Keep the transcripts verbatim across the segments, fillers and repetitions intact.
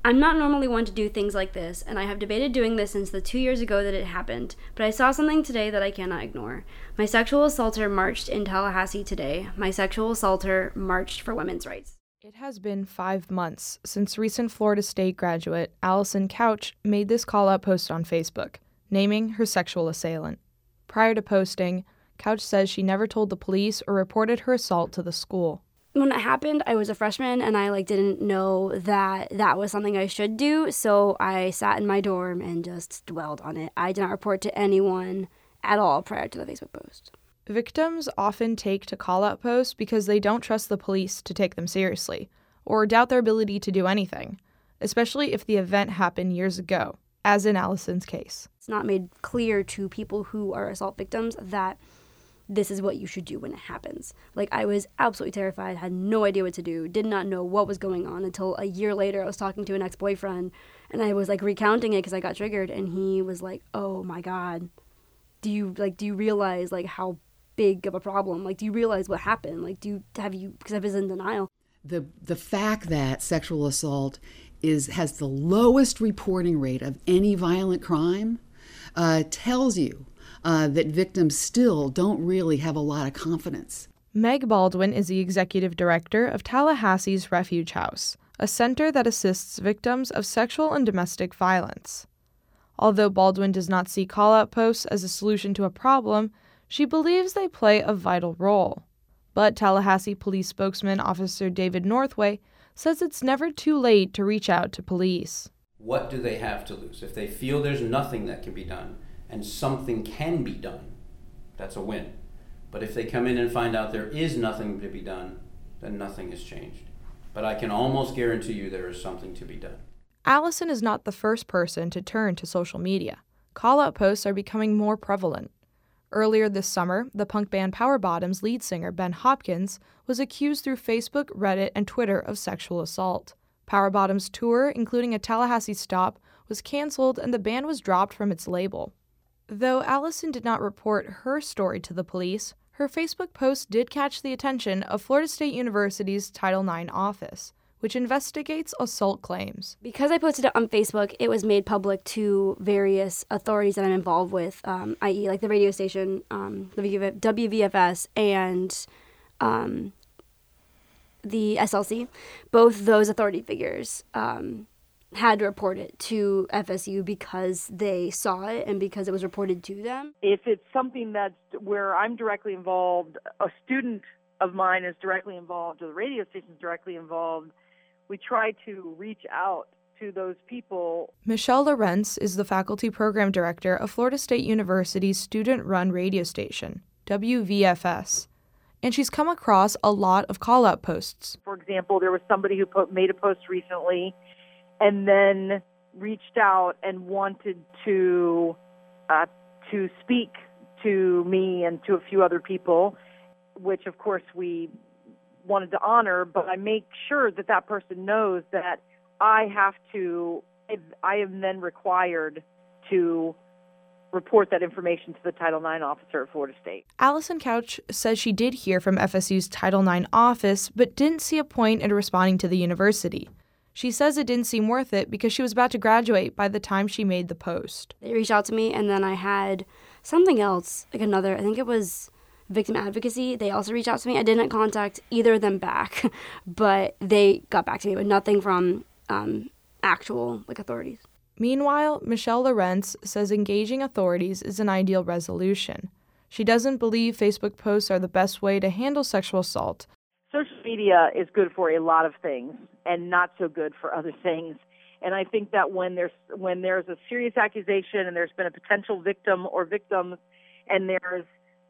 I'm not normally one to do things like this, and I have debated doing this since the two years ago that it happened, but I saw something today that I cannot ignore. My sexual assaulter marched in Tallahassee today. My sexual assaulter marched for women's rights. It has been five months since recent Florida State graduate Allison Couch made this call-out post on Facebook, naming her sexual assailant. Prior to posting, Couch says she never told the police or reported her assault to the school. When it happened, I was a freshman, and I like didn't know that that was something I should do, so I sat in my dorm and just dwelled on it. I did not report to anyone at all prior to the Facebook post. Victims often take to call-out posts because they don't trust the police to take them seriously, or doubt their ability to do anything, especially if the event happened years ago, as in Allison's case. It's not made clear to people who are assault victims that this is what you should do when it happens. Like, I was absolutely terrified, had no idea what to do, did not know what was going on until a year later I was talking to an ex-boyfriend, and I was, like, recounting it because I got triggered, and he was like, oh, my God, do you, like, do you realize, like, how big of a problem? Like, do you realize what happened? Like, do you, have you, because I was in denial. The the fact that sexual assault is has the lowest reporting rate of any violent crime uh, tells you uh, that victims still don't really have a lot of confidence. Meg Baldwin is the executive director of Tallahassee's Refuge House, a center that assists victims of sexual and domestic violence. Although Baldwin does not see call-out posts as a solution to a problem, she believes they play a vital role. But Tallahassee Police spokesman Officer David Northway says it's never too late to reach out to police. What do they have to lose? If they feel there's nothing that can be done and something can be done, that's a win. But if they come in and find out there is nothing to be done, then nothing has changed. But I can almost guarantee you there is something to be done. Allison is not the first person to turn to social media. Call-out posts are becoming more prevalent. Earlier this summer, the punk band Power Bottoms lead singer Ben Hopkins was accused through Facebook, Reddit, and Twitter of sexual assault. Power Bottoms' tour, including a Tallahassee stop, was canceled and the band was dropped from its label. Though Allison did not report her story to the police, her Facebook post did catch the attention of Florida State University's Title nine office, which investigates assault claims. Because I posted it on Facebook, it was made public to various authorities that I'm involved with, um, that is like the radio station, um, the W V F S, and um, the S L C. Both those authority figures um, had to report it to F S U because they saw it and because it was reported to them. If it's something that's where I'm directly involved, a student of mine is directly involved, or the radio station is directly involved, we try to reach out to those people. Michelle Lorenz is the faculty program director of Florida State University's student-run radio station, W V F S, and she's come across a lot of call-out posts. For example, there was somebody who po- made a post recently and then reached out and wanted to uh, to speak to me and to a few other people, which of course we wanted to honor, but I make sure that that person knows that I have to, I am then required to report that information to the Title nine officer at Florida State. Allison Couch says she did hear from F S U's Title nine office, but didn't see a point in responding to the university. She says it didn't seem worth it because she was about to graduate by the time she made the post. They reached out to me, and then I had something else, like another, I think it was victim advocacy. They also reached out to me. I didn't contact either of them back, but they got back to me, but nothing from um, actual like authorities. Meanwhile, Michelle Lorenz says engaging authorities is an ideal resolution. She doesn't believe Facebook posts are the best way to handle sexual assault. Social media is good for a lot of things and not so good for other things. And I think that when there's when there's a serious accusation and there's been a potential victim or victims, and there's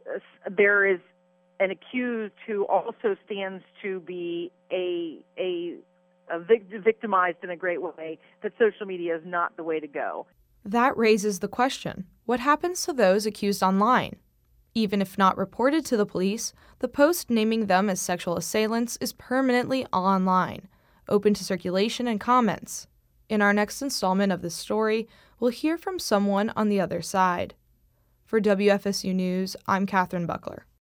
there is an accused who also stands to be a a, a vic- victimized in a great way, that social media is not the way to go. That raises the question, what happens to those accused online? Even if not reported to the police, the post naming them as sexual assailants is permanently online, open to circulation and comments. In our next installment of this story, we'll hear from someone on the other side. For W F S U News, I'm Catherine Buckler.